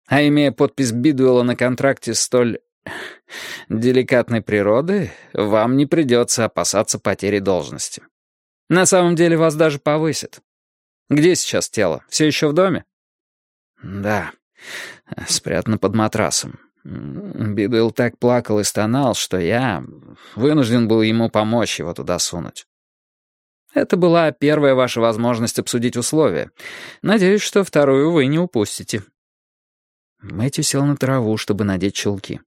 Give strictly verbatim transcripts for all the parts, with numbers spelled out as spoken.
А имея подпись Бидуэлла на контракте столь деликатной природы, вам не придется опасаться потери должности. На самом деле вас даже повысят. Где сейчас тело? Все еще в доме? Да, спрятано под матрасом. Бидуэлл так плакал и стонал, что я вынужден был ему помочь его туда сунуть. Это была первая ваша возможность обсудить условия. Надеюсь, что вторую вы не упустите. Мэтью сел на траву, чтобы надеть чулки.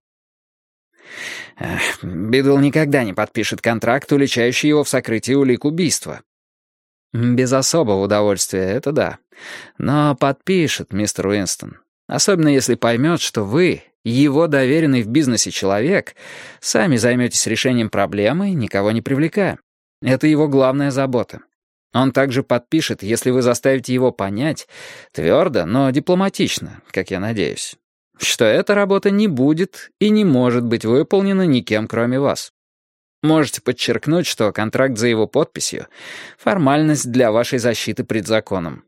Бидуэлл никогда не подпишет контракт, уличающий его в сокрытии улик убийства. Без особого удовольствия, это да. Но подпишет, мистер Уинстон. Особенно если поймет, что вы, его доверенный в бизнесе человек, сами займетесь решением проблемы, никого не привлекая. Это его главная забота. Он также подпишет, если вы заставите его понять, твердо, но дипломатично, как я надеюсь, что эта работа не будет и не может быть выполнена никем, кроме вас. Можете подчеркнуть, что контракт за его подписью — формальность для вашей защиты пред законом.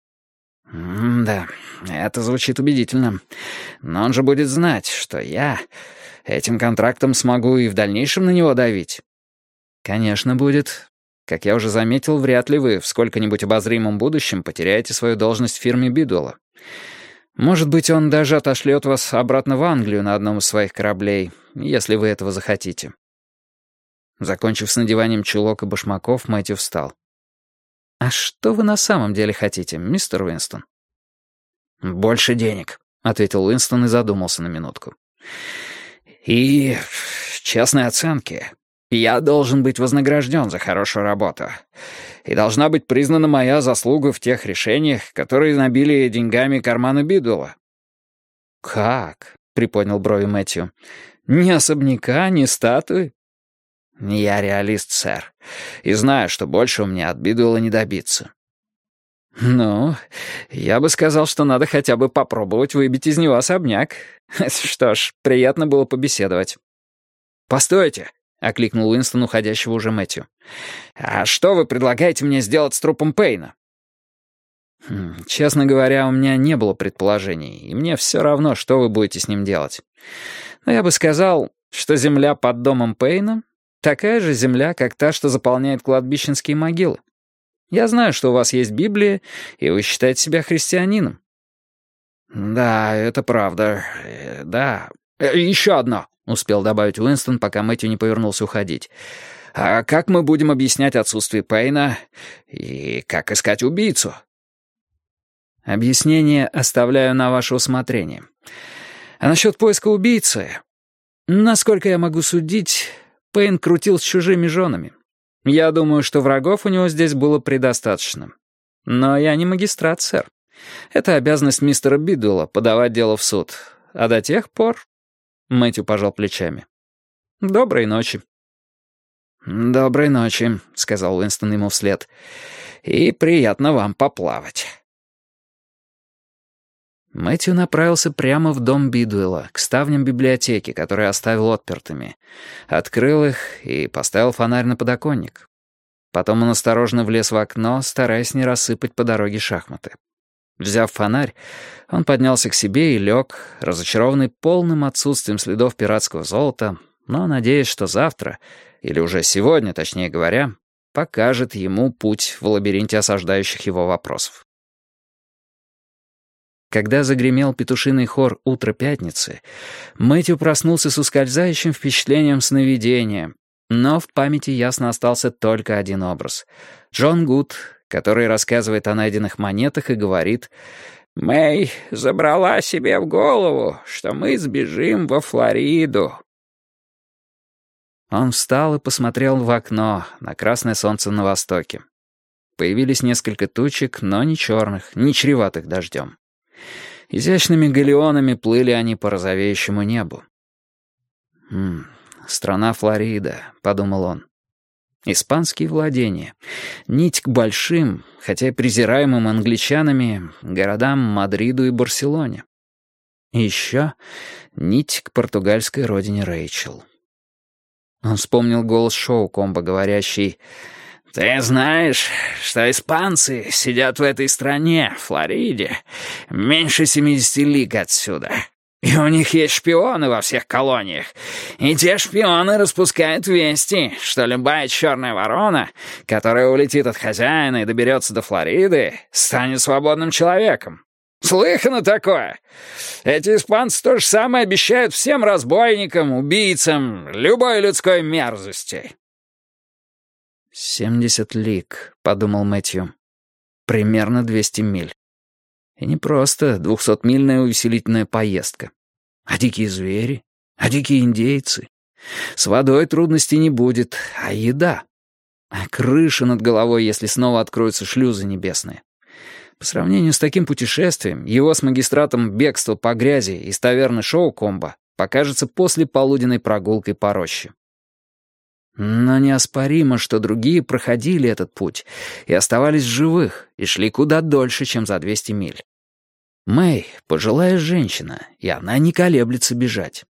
М-да, это звучит убедительно. Но он же будет знать, что я этим контрактом смогу и в дальнейшем на него давить. Конечно, будет. Как я уже заметил, вряд ли вы в сколько-нибудь обозримом будущем потеряете свою должность в фирме Бидуэлла. Может быть, он даже отошлет вас обратно в Англию на одном из своих кораблей, если вы этого захотите. Закончив с надеванием чулок и башмаков, Мэтью встал. «А что вы на самом деле хотите, мистер Уинстон?» «Больше денег», — ответил Уинстон и задумался на минутку. «И честной оценки. Я должен быть вознагражден за хорошую работу. И должна быть признана моя заслуга в тех решениях, которые набили деньгами карманы Бидуэлла». «Как?» — приподнял брови Мэтью. «Ни особняка, ни статуи?» «Я реалист, сэр, и знаю, что больше у меня от Бидуэлла не добиться». «Ну, я бы сказал, что надо хотя бы попробовать выбить из него особняк. Что ж, приятно было побеседовать». «Постойте!» — окликнул Уинстон уходящего уже Мэтью. «А что вы предлагаете мне сделать с трупом Пейна?» хм, «Честно говоря, у меня не было предположений, и мне все равно, что вы будете с ним делать. Но я бы сказал, что земля под домом Пейна — такая же земля, как та, что заполняет кладбищенские могилы. Я знаю, что у вас есть Библия, и вы считаете себя христианином». «Да, это правда. Э, да. Э, еще одно», — успел добавить Уинстон, пока Мэтью не повернулся уходить. «А как мы будем объяснять отсутствие Пейна и как искать убийцу?» «Объяснение оставляю на ваше усмотрение. А насчет поиска убийцы, насколько я могу судить, Пейн крутил с чужими женами. Я думаю, что врагов у него здесь было предостаточно. Но я не магистрат, сэр. Это обязанность мистера Бидуэлла подавать дело в суд. А до тех пор...» Мэтью пожал плечами. «Доброй ночи». «Доброй ночи», — сказал Уинстон ему вслед. «И приятно вам поплавать». Мэтью направился прямо в дом Бидуэлла, к ставням библиотеки, которые оставил отпертыми. Открыл их и поставил фонарь на подоконник. Потом он осторожно влез в окно, стараясь не рассыпать по дороге шахматы. Взяв фонарь, он поднялся к себе и лег, разочарованный полным отсутствием следов пиратского золота, но надеясь, что завтра, или уже сегодня, точнее говоря, покажет ему путь в лабиринте осаждающих его вопросов. Когда загремел петушиный хор «Утро пятницы», Мэтью проснулся с ускользающим впечатлением сновидения, но в памяти ясно остался только один образ. Джон Гуд, который рассказывает о найденных монетах и говорит: «Мэй забрала себе в голову, что мы сбежим во Флориду». Он встал и посмотрел в окно на красное солнце на востоке. Появились несколько тучек, но не черных, не чреватых дождем. Изящными галеонами плыли они по розовеющему небу. «М-м, страна Флорида», — подумал он. Испанские владения. Нить к большим, хотя и презираемым англичанами, городам Мадриду и Барселоне. И еще нить к португальской родине Рэйчел. Он вспомнил голос Шоукомба, говорящий: «Ты знаешь, что испанцы сидят в этой стране, Флориде, меньше семидесяти лиг отсюда. И у них есть шпионы во всех колониях. И те шпионы распускают вести, что любая черная ворона, которая улетит от хозяина и доберется до Флориды, станет свободным человеком. Слыхано такое? Эти испанцы то же самое обещают всем разбойникам, убийцам, любой людской мерзости». «Семьдесят лиг», — подумал Мэтью. «Примерно двести миль. И не просто двухсотмильная увеселительная поездка. А дикие звери? А дикие индейцы? С водой трудностей не будет, а еда? А крыша над головой, если снова откроются шлюзы небесные? По сравнению с таким путешествием, его с магистратом бегство по грязи из таверны Шоу-Комбо покажется послеполуденной прогулкой по роще. Но неоспоримо, что другие проходили этот путь и оставались в живых, и шли куда дольше, чем за двести миль. Мэй — пожилая женщина, и она не колеблется бежать.